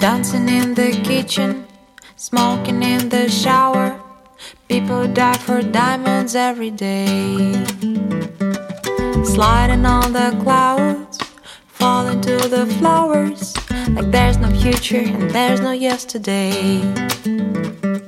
Dancing in the kitchen, smoking in the shower. People die for diamonds every day. Sliding on the clouds, falling to the flowers, like there's no future and there's no yesterday.